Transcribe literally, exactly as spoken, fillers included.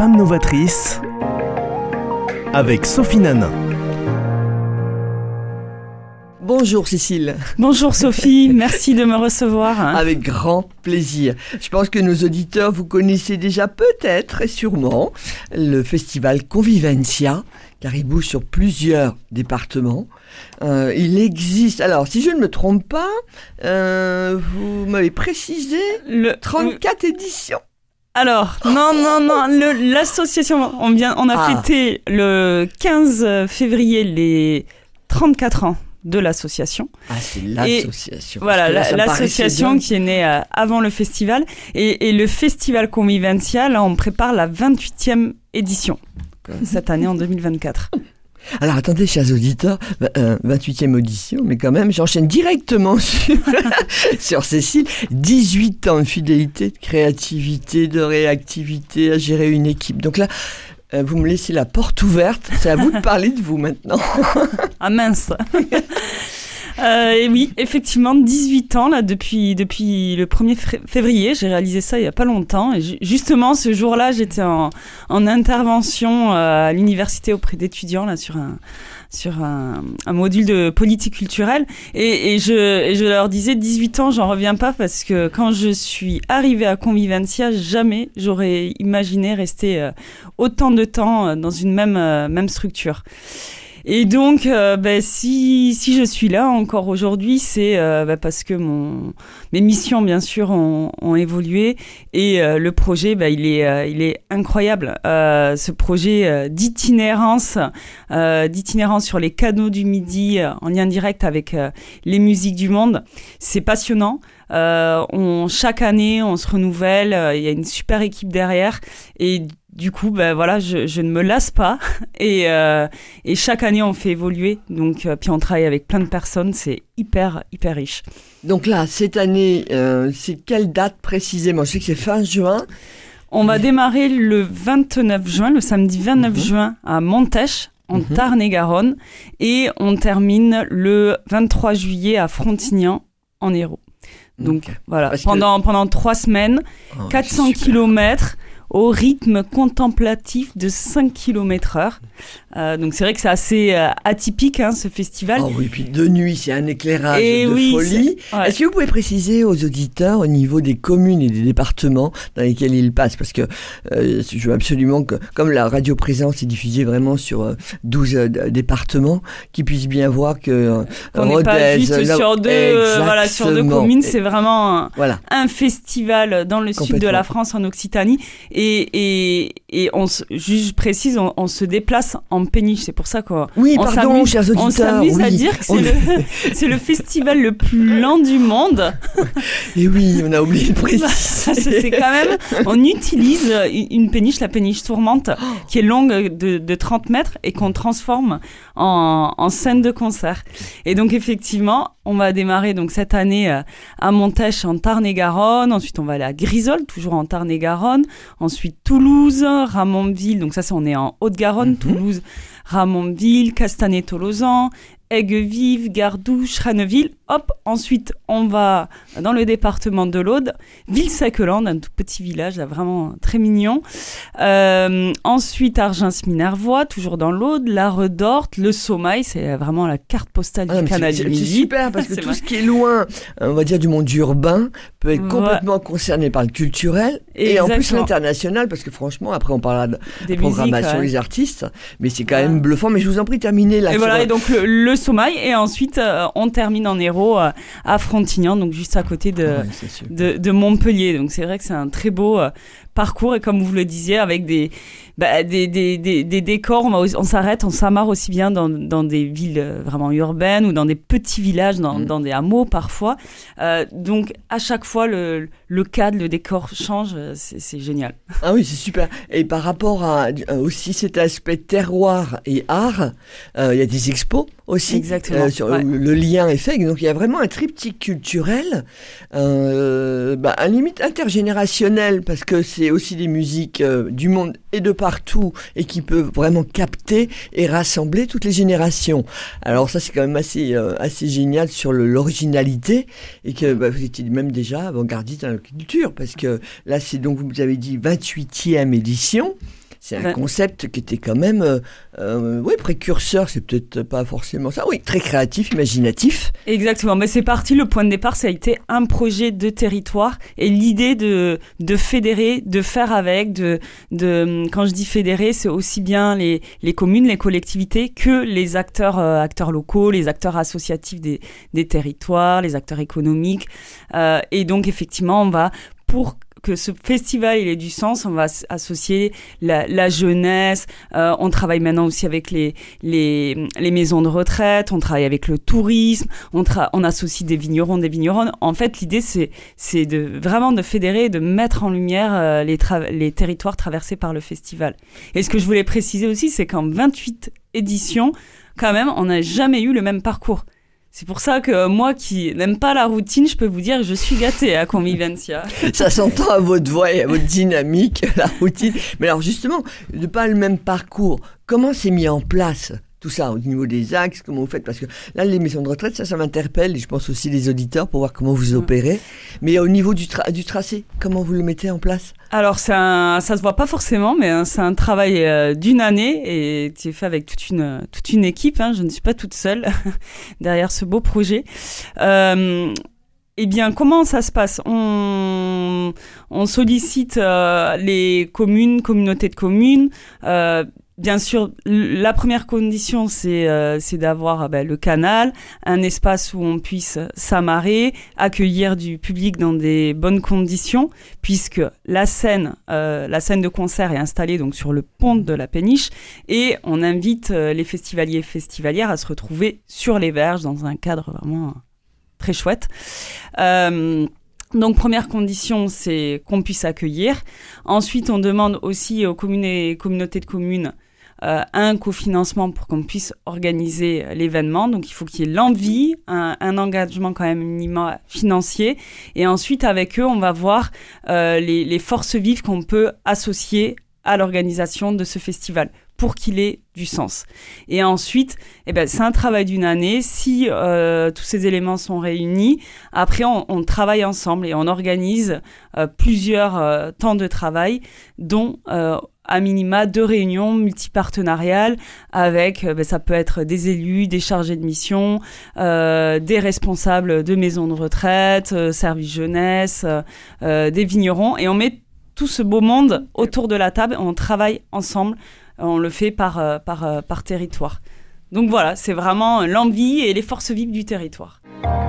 Femmes novatrices avec Sophie Nanin. Bonjour Cécile. Bonjour Sophie, merci de me recevoir. Avec grand plaisir. Je pense que nos auditeurs, vous connaissez déjà peut-être et sûrement le festival Convivencia, car il bouge sur plusieurs départements. Euh, il existe, alors si je ne me trompe pas, euh, vous m'avez précisé, le trente-quatre éditions. Alors, non, non, non, le, l'association, on, vient, on a ah. fêté le quinze février les trente-quatre ans de l'association. Ah, c'est l'association. Et voilà, là, l'association qui est née euh, avant le festival. Et, et le festival Convivencia, là, on prépare la vingt-huitième édition, cette année en deux mille vingt-quatre. Alors attendez, chers auditeurs, euh, vingt-huitième audition, mais quand même, j'enchaîne directement sur, sur Cécile. dix-huit ans de fidélité, de créativité, de réactivité, à gérer une équipe. Donc là, euh, vous me laissez la porte ouverte, c'est à vous de parler de vous maintenant. Ah mince. Euh, et oui, effectivement, dix-huit ans, là, depuis, depuis le premier février, j'ai réalisé ça il n'y a pas longtemps. Et ju- justement, ce jour-là, j'étais en, en intervention euh, à l'université auprès d'étudiants, là, sur un, sur un, un module de politique culturelle. Et, et, je, et je leur disais, dix-huit ans, j'en reviens pas, parce que quand je suis arrivée à Convivencia, jamais j'aurais imaginé rester euh, autant de temps euh, dans une même, euh, même structure. Et donc, euh, bah, si si je suis là encore aujourd'hui, c'est euh, bah, parce que mon mes missions, bien sûr, ont, ont évolué et euh, le projet, bah, il est euh, il est incroyable. Euh, ce projet euh, d'itinérance, euh, d'itinérance sur les canaux du Midi, euh, en lien direct avec euh, les musiques du monde, c'est passionnant. Euh, on chaque année, on se renouvelle. Il euh, y a une super équipe derrière et du coup, ben voilà, je, je ne me lasse pas et, euh, et chaque année on fait évoluer. Donc, euh, puis on travaille avec plein de personnes, c'est hyper hyper riche. Donc là, cette année, euh, c'est quelle date précisément ? Je sais que c'est fin juin. On va démarrer le vingt-neuf juin, le samedi vingt-neuf mmh. juin à Montèche, en mmh. Tarn-et-Garonne, et on termine le vingt-trois juillet à Frontignan, en Hérault. Donc okay. voilà, Parce pendant que... pendant trois semaines, oh, quatre cents kilomètres. Au rythme contemplatif de cinq kilomètres heure. Euh, donc c'est vrai que c'est assez euh, atypique, hein, ce festival. Oh oui, puis de nuit, c'est un éclairage et de oui, folie. Ouais. Est-ce que vous pouvez préciser aux auditeurs au niveau des communes et des départements dans lesquels ils passent ? Parce que euh, je veux absolument que, comme la radio présence est diffusée vraiment sur euh, douze euh, départements, qu'ils puissent bien voir que euh, on n'est pas juste là, sur deux, euh, voilà, sur deux communes. C'est vraiment un, voilà. un festival dans le sud de la France, en Occitanie. Et Et, et, et on se, je précise, on, on se déplace en péniche. C'est pour ça qu'on oui, on pardon, s'amuse, chers auditeurs, on s'amuse oui. à dire que c'est, le, c'est le festival le plus lent du monde. Et oui, on a oublié de préciser. c'est, c'est quand même, on utilise une péniche, la péniche tourmente, qui est longue de, de trente mètres et qu'on transforme en, en scène de concert. Et donc effectivement, on va démarrer donc cette année à Montèche en Tarn-et-Garonne. Ensuite, on va aller à Grisol, toujours en Tarn-et-Garonne. Ensuite, Toulouse, Ramonville. Donc ça, c'est on est en Haute-Garonne. Mm-hmm. Toulouse, Ramonville, Castanet-Tolosan, Aigues-Vives, Gardouche, Ranneville. Hop, ensuite, on va dans le département de l'Aude, Ville-Saqueland, un tout petit village, là, vraiment très mignon. Euh, ensuite, Argence-Minervois, toujours dans l'Aude, la Redorte, le Sommeil, c'est vraiment la carte postale ah, du canal du Midi. C'est super, parce que tout vrai. ce qui est loin, on va dire, du monde urbain, peut être complètement ouais. concerné par le culturel, et Exactement. en plus l'international, parce que franchement, après on parlera de Des programmation musiques, ouais. des artistes, mais c'est quand ouais. même bluffant. Mais je vous en prie, terminez là. Et voilà, et donc le, le Sommeil, et ensuite, euh, on termine en Hérault, à Frontignan, donc juste à côté de, ouais, de, de Montpellier. Donc c'est vrai que c'est un très beau euh, parcours, et comme vous le disiez, avec des, bah, des, des, des, des décors, on, va, on s'arrête, on s'amarre aussi bien dans, dans des villes vraiment urbaines ou dans des petits villages, dans, mmh. dans des hameaux parfois. Euh, donc à chaque fois, le, le cadre, le décor change, c'est, c'est génial. Ah oui, c'est super. Et par rapport à euh, aussi cet aspect terroir et art, il euh, y a des expos aussi. Exactement. Euh, sur, ouais. Le lien est fait. Donc il y a vraiment un triptyque culturel, euh, bah, à limite intergénérationnel, parce que c'est aussi des musiques euh, du monde et de partout, et qui peuvent vraiment capter et rassembler toutes les générations. Alors ça, c'est quand même assez, euh, assez génial sur le, l'originalité, et que bah, vous étiez même déjà avant-gardiste dans la culture, parce que là, c'est donc, vous avez dit, vingt-huitième édition. c'est un Ben, concept qui était quand même, euh, euh, oui, précurseur, c'est peut-être pas forcément ça, oui, très créatif, imaginatif. Exactement, mais c'est parti, le point de départ, ça a été un projet de territoire et l'idée de, de fédérer, de faire avec, de, de, quand je dis fédérer, c'est aussi bien les, les communes, les collectivités que les acteurs, euh, acteurs locaux, les acteurs associatifs des, des territoires, les acteurs économiques. Euh, et donc, effectivement, on va, pour que ce festival il ait du sens, on va associer la, la jeunesse, euh, on travaille maintenant aussi avec les, les, les maisons de retraite, on travaille avec le tourisme, on, tra- on associe des vignerons, des vigneronnes. En fait, l'idée, c'est, c'est de, vraiment de fédérer, de mettre en lumière euh, les, tra- les territoires traversés par le festival. Et ce que je voulais préciser aussi, c'est qu'en vingt-huit éditions, quand même, on n'a jamais eu le même parcours. C'est pour ça que moi qui n'aime pas la routine, je peux vous dire que je suis gâtée à Convivencia. Ça s'entend à votre voix et à votre dynamique, la routine. Mais alors justement, de pas le même parcours, comment c'est mis en place tout ça au niveau des axes, comment vous faites? Parce que là, les maisons de retraite, ça, ça m'interpelle, et je pense aussi les auditeurs pour voir comment vous opérez. Mais au niveau du, tra- du tracé, comment vous le mettez en place? Alors, c'est un, ça se voit pas forcément, mais hein, c'est un travail euh, d'une année et qui est fait avec toute une, toute une équipe. Hein, je ne suis pas toute seule derrière ce beau projet. Euh, Eh bien, comment ça se passe? On, on sollicite euh, les communes, communautés de communes. Euh, bien sûr, la première condition, c'est, euh, c'est d'avoir ben, le canal, un espace où on puisse s'amarrer, accueillir du public dans des bonnes conditions, puisque la scène, euh, la scène de concert est installée donc sur le pont de la Péniche, et on invite euh, les festivaliers et festivalières à se retrouver sur les berges dans un cadre vraiment très chouette. Euh, donc, première condition, c'est qu'on puisse accueillir. Ensuite, on demande aussi aux communes et communautés de communes euh, un cofinancement pour qu'on puisse organiser l'événement. Donc, il faut qu'il y ait l'envie, un, un engagement quand même minimum financier. Et ensuite, avec eux, on va voir euh, les, les forces vives qu'on peut associer à l'organisation de ce festival, pour qu'il ait du sens. Et ensuite, eh ben, c'est un travail d'une année. Si euh, tous ces éléments sont réunis, après, on, on travaille ensemble et on organise euh, plusieurs euh, temps de travail, dont euh, à minima deux réunions multipartenariales avec, euh, ben, ça peut être des élus, des chargés de mission, euh, des responsables de maisons de retraite, euh, services jeunesse, euh, des vignerons. Et on met tout ce beau monde autour de la table, on travaille ensemble, on le fait par, euh, par, euh, par territoire. Donc voilà, c'est vraiment l'envie et les forces vives du territoire.